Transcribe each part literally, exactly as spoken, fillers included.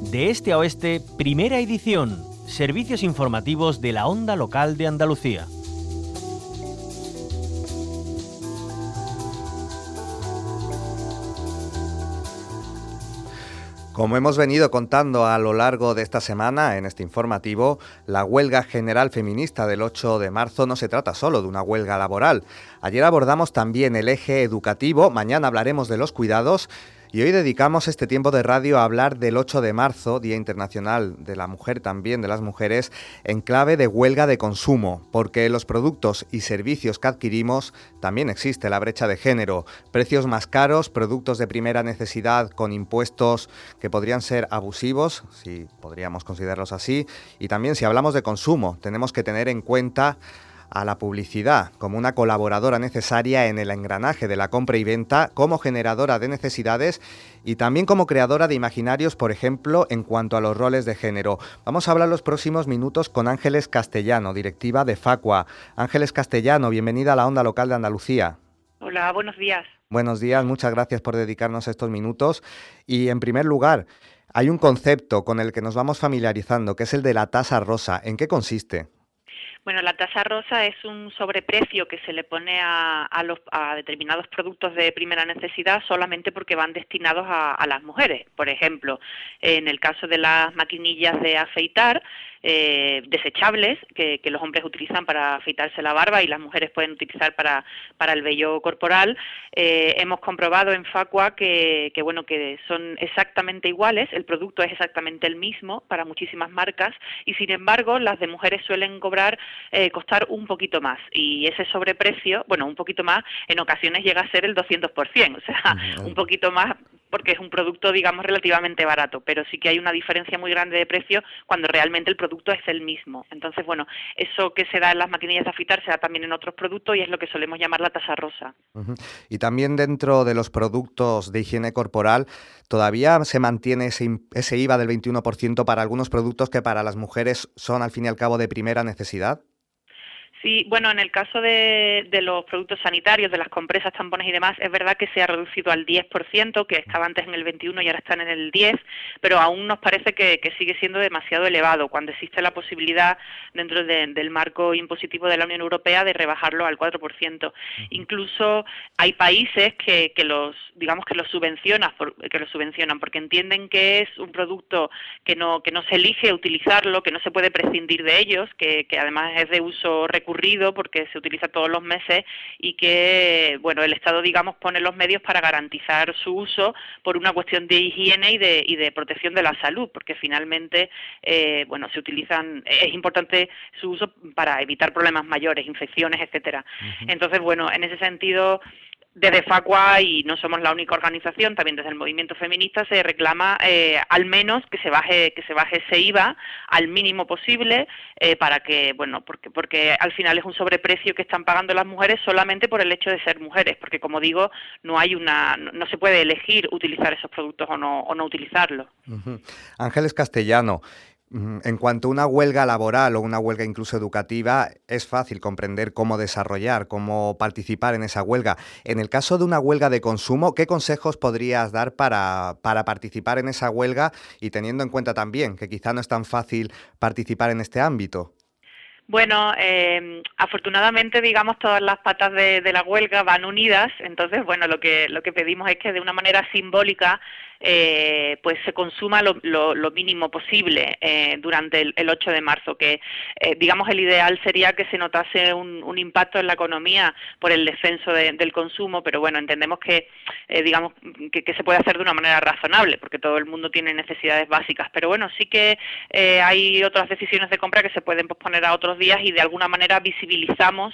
De este a oeste, primera edición. Servicios informativos de la Onda Local de Andalucía. Como hemos venido contando a lo largo de esta semana en este informativo, la huelga general feminista del ocho de marzo no se trata solo de una huelga laboral. Ayer abordamos también el eje educativo, mañana hablaremos de los cuidados y hoy dedicamos este tiempo de radio a hablar del ocho de marzo, Día Internacional de la Mujer, también de las mujeres, en clave de huelga de consumo, porque en los productos y servicios que adquirimos también existe la brecha de género. Precios más caros, productos de primera necesidad con impuestos que podrían ser abusivos, si podríamos considerarlos así, y también si hablamos de consumo, tenemos que tener en cuenta a la publicidad como una colaboradora necesaria en el engranaje de la compra y venta, como generadora de necesidades y también como creadora de imaginarios, por ejemplo, en cuanto a los roles de género. Vamos a hablar los próximos minutos con Ángeles Castellano, directiva de Facua. Ángeles Castellano, bienvenida a la Onda Local de Andalucía. Hola, buenos días. Buenos días, muchas gracias por dedicarnos estos minutos. Y en primer lugar, hay un concepto con el que nos vamos familiarizando, que es el de la tasa rosa. ¿En qué consiste? Bueno, la tasa rosa es un sobreprecio que se le pone a, a, los, a determinados productos de primera necesidad solamente porque van destinados a, a las mujeres. Por ejemplo, en el caso de las maquinillas de afeitar, eh, desechables, que, que los hombres utilizan para afeitarse la barba y las mujeres pueden utilizar para, para el vello corporal, eh, hemos comprobado en Facua que, que, bueno, que son exactamente iguales, el producto es exactamente el mismo para muchísimas marcas y sin embargo las de mujeres suelen cobrar Eh, costar un poquito más y ese sobreprecio, bueno, un poquito más, en ocasiones llega a ser el doscientos por ciento, o sea, uh-huh. un poquito más porque es un producto, digamos, relativamente barato, pero sí que hay una diferencia muy grande de precio cuando realmente el producto es el mismo. Entonces, bueno, eso que se da en las maquinillas de afeitar se da también en otros productos y es lo que solemos llamar la tasa rosa. Uh-huh. Y también dentro de los productos de higiene corporal, ¿todavía se mantiene ese, ese I V A del veintiuno por ciento para algunos productos que para las mujeres son, al fin y al cabo, de primera necesidad? Sí, bueno, en el caso de, de los productos sanitarios, de las compresas, tampones y demás, es verdad que se ha reducido al diez por ciento, que estaba antes en el veintiuno por ciento y ahora están en el diez por ciento, pero aún nos parece que, que sigue siendo demasiado elevado, cuando existe la posibilidad dentro de, del marco impositivo de la Unión Europea de rebajarlo al cuatro por ciento. Uh-huh. Incluso hay países que, que los, digamos que los subvencionan, que los subvencionan porque entienden que es un producto que no, que no se elige utilizarlo, que no se puede prescindir de ellos, que, que además es de uso recurrente porque se utiliza todos los meses y que, bueno, el Estado, digamos, pone los medios para garantizar su uso por una cuestión de higiene y de, y de protección de la salud, porque finalmente, eh, bueno, se utilizan, es importante su uso para evitar problemas mayores, infecciones, etcétera. Uh-huh. Entonces, bueno, en ese sentido, desde Facua, y no somos la única organización, también desde el movimiento feminista se reclama eh, al menos que se baje que se baje ese I V A al mínimo posible eh, para que, bueno, porque porque al final es un sobreprecio que están pagando las mujeres solamente por el hecho de ser mujeres, porque como digo, no hay una no, no se puede elegir utilizar esos productos o no o no utilizarlos. Uh-huh. Ángeles Castellano, en cuanto a una huelga laboral o una huelga incluso educativa, es fácil comprender cómo desarrollar, cómo participar en esa huelga. En el caso de una huelga de consumo, ¿qué consejos podrías dar para, para participar en esa huelga y teniendo en cuenta también que quizá no es tan fácil participar en este ámbito? Bueno, eh, afortunadamente, digamos, todas las patas de, de la huelga van unidas, entonces, bueno, lo que lo que pedimos es que de una manera simbólica eh, pues se consuma lo, lo, lo mínimo posible eh, durante el, el ocho de marzo, que eh, digamos el ideal sería que se notase un, un impacto en la economía por el descenso de, del consumo, pero bueno, entendemos que eh, digamos que, que se puede hacer de una manera razonable, porque todo el mundo tiene necesidades básicas, pero bueno, sí que eh, hay otras decisiones de compra que se pueden posponer a otros días y de alguna manera visibilizamos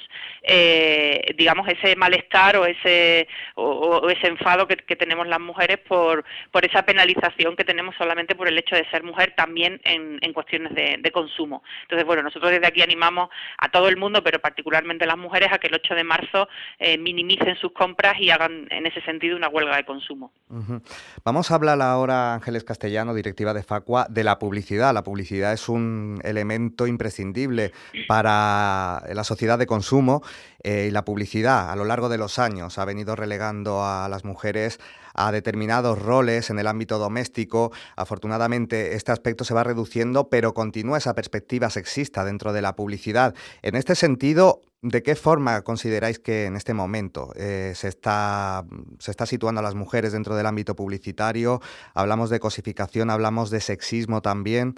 eh, digamos ese malestar o ese o, o ese enfado que, que tenemos las mujeres por por esa penalización que tenemos solamente por el hecho de ser mujer también en, en cuestiones de, de consumo. Entonces, bueno, nosotros desde aquí animamos a todo el mundo, pero particularmente a las mujeres, a que el ocho de marzo eh, minimicen sus compras y hagan en ese sentido una huelga de consumo. Uh-huh. Vamos a hablar ahora, Ángeles Castellano, directiva de Facua, de la publicidad. La publicidad es un elemento imprescindible para la sociedad de consumo eh, y la publicidad a lo largo de los años ha venido relegando a las mujeres a determinados roles en el ámbito doméstico. Afortunadamente este aspecto se va reduciendo, pero continúa esa perspectiva sexista dentro de la publicidad. En este sentido, ¿de qué forma consideráis que en este momento eh, se está, se está situando a las mujeres dentro del ámbito publicitario? Hablamos de cosificación, hablamos de sexismo también.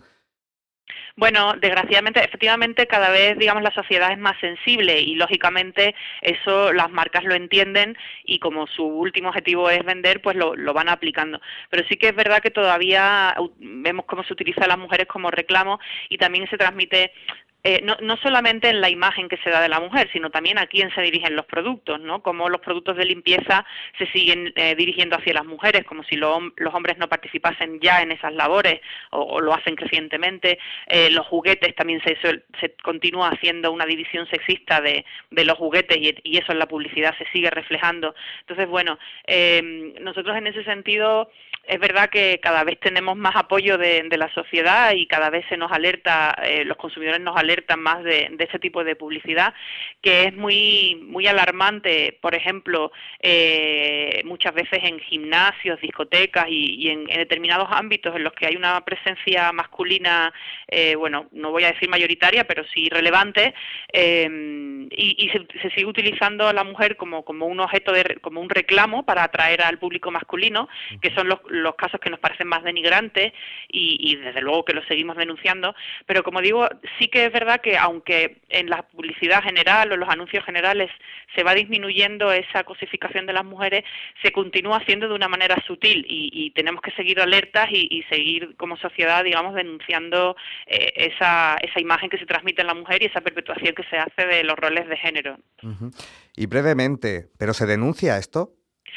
Bueno, desgraciadamente, efectivamente, cada vez, digamos, la sociedad es más sensible y, lógicamente, eso las marcas lo entienden y como su último objetivo es vender, pues lo, lo van aplicando. Pero sí que es verdad que todavía vemos cómo se utiliza a las mujeres como reclamo y también se transmite... Eh, no, no solamente en la imagen que se da de la mujer, sino también a quién se dirigen los productos, ¿no? Cómo los productos de limpieza se siguen eh, dirigiendo hacia las mujeres, como si lo, los hombres no participasen ya en esas labores o, o lo hacen crecientemente. Eh, los juguetes también se, se continúa haciendo una división sexista de, de los juguetes y, y eso en la publicidad se sigue reflejando. Entonces, bueno, eh, nosotros en ese sentido... Es verdad que cada vez tenemos más apoyo de, de la sociedad y cada vez se nos alerta, eh, los consumidores nos alertan más de, de ese tipo de publicidad, que es muy muy alarmante. Por ejemplo, eh, muchas veces en gimnasios, discotecas y, y en, en determinados ámbitos en los que hay una presencia masculina, eh, bueno, no voy a decir mayoritaria, pero sí relevante, eh, y, y se, se sigue utilizando a la mujer como, como un objeto, de, como un reclamo para atraer al público masculino, que son los los casos que nos parecen más denigrantes y, y desde luego que los seguimos denunciando, pero como digo, sí que es verdad que aunque en la publicidad general o los anuncios generales se va disminuyendo esa cosificación de las mujeres, se continúa haciendo de una manera sutil y, y tenemos que seguir alertas y, y seguir como sociedad, digamos, denunciando eh, esa, esa imagen que se transmite en la mujer y esa perpetuación que se hace de los roles de género. Uh-huh. Y brevemente, ¿pero se denuncia esto?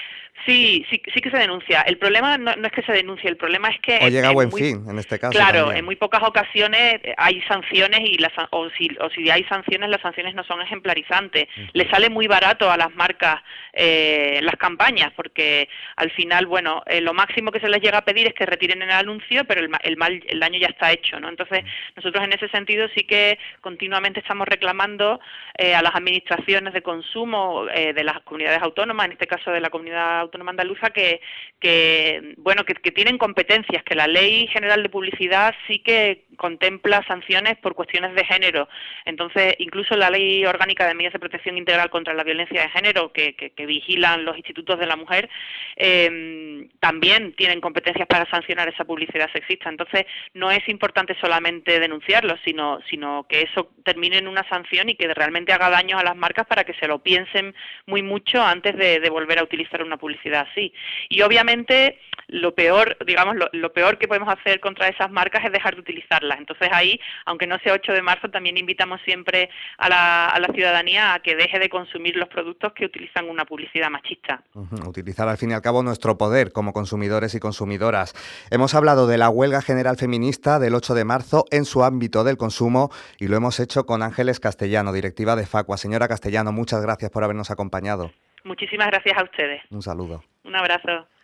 Sí, sí, sí que se denuncia. El problema no, no es que se denuncie, el problema es que... O llega en, a buen muy, fin, en este caso. Claro, también. En muy pocas ocasiones hay sanciones y las, o, si, o si hay sanciones, las sanciones no son ejemplarizantes. Uh-huh. Le sale muy barato a las marcas eh, las campañas, porque al final, bueno, eh, lo máximo que se les llega a pedir es que retiren el anuncio, pero el, el, mal, el daño ya está hecho, ¿no? Entonces, nosotros en ese sentido sí que continuamente estamos reclamando eh, a las administraciones de consumo eh, de las comunidades autónomas, en este caso de la comunidad autónoma andaluza, que, que bueno que, que tienen competencias, que la Ley General de Publicidad sí que contempla sanciones por cuestiones de género. Entonces, incluso la Ley Orgánica de Medidas de Protección Integral contra la Violencia de Género, que, que, que vigilan los institutos de la mujer, eh, también tienen competencias para sancionar esa publicidad sexista. Entonces, no es importante solamente denunciarlo, sino, sino que eso termine en una sanción y que realmente haga daño a las marcas para que se lo piensen muy mucho antes de, de volver a utilizar una publicidad así. Y obviamente lo peor, digamos, lo, lo peor que podemos hacer contra esas marcas es dejar de utilizarlas. Entonces ahí, aunque no sea ocho de marzo, también invitamos siempre a la, a la ciudadanía a que deje de consumir los productos que utilizan una publicidad machista. Uh-huh. Utilizar al fin y al cabo nuestro poder como consumidores y consumidoras. Hemos hablado de la huelga general feminista del ocho de marzo en su ámbito del consumo y lo hemos hecho con Ángeles Castellano, directiva de Facua. Señora Castellano, muchas gracias por habernos acompañado. Muchísimas gracias a ustedes. Un saludo. Un abrazo.